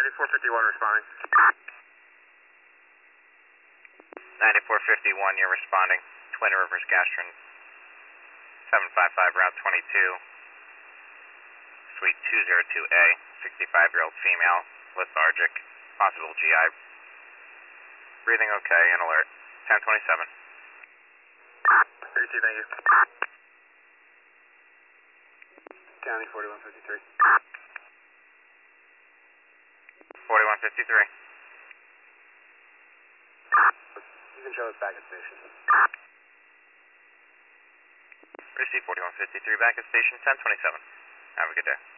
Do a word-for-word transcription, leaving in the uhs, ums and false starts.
ninety-four fifty-one responding. ninety-four fifty-one, you're responding. Twin Rivers Gastron, seven five five, Route twenty-two, Suite two oh two A, sixty-five-year-old female, lethargic, possible G I. Breathing okay and alert. ten twenty-seven. thirty-two, thank you. County forty-one fifty-three. forty-one fifty-three. You can show us back at station. Receive forty-one fifty-three back at station ten twenty-seven. Have a good day.